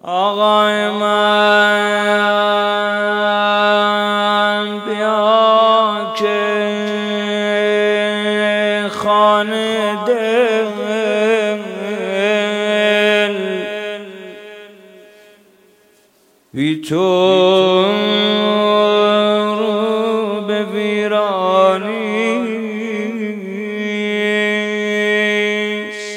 آقای من بیا که خانه دل بی تو رو به ویرانی است.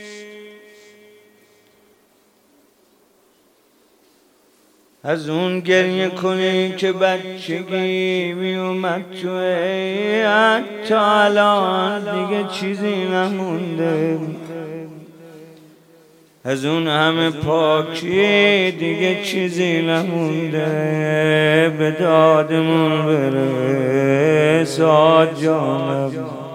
از اون گریه کنی که بچگی می اومد توی حتی الان دیگه چیزی نمونده. از اون همه پاکی دیگه چیزی نمونده. به دادمون برساد جانم.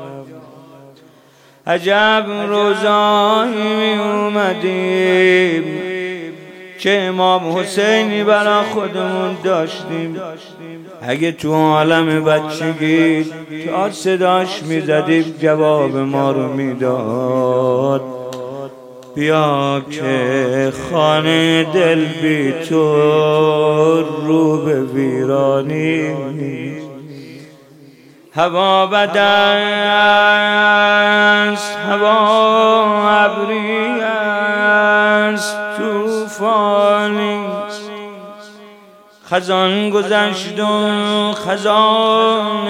عجب روزایی می اومدیم که امام حسینی برا خودمون داشتیم. اگه تو عالم بچگی تا صداش میزدیم جواب ما رو میداد. بیا که خانه دل بی تو رو به ویرانی. هوا بد است، هوا ابری است، طوفانی است. خزان گذشت و خزان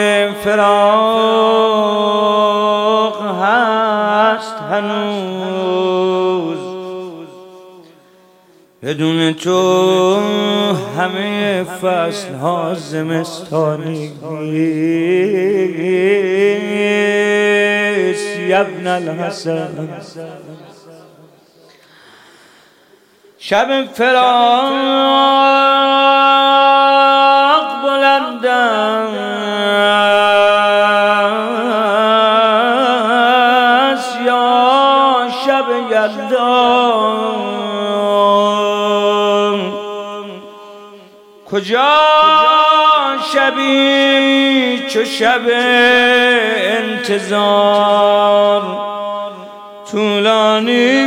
فراق هست هنوز. بدون تو همه فصل ها زمستانی است. ابن الحسن شب فراق بلند است یا شب یلدا. کجا شبی چو شب انتظار طولانی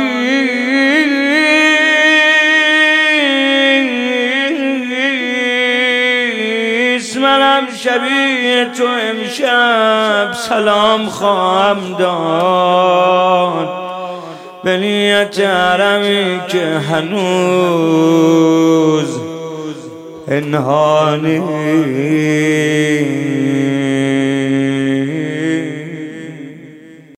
است. منم شبیه تو امشب سلام خواهم داد به نیت حرمی که هنوز انهانی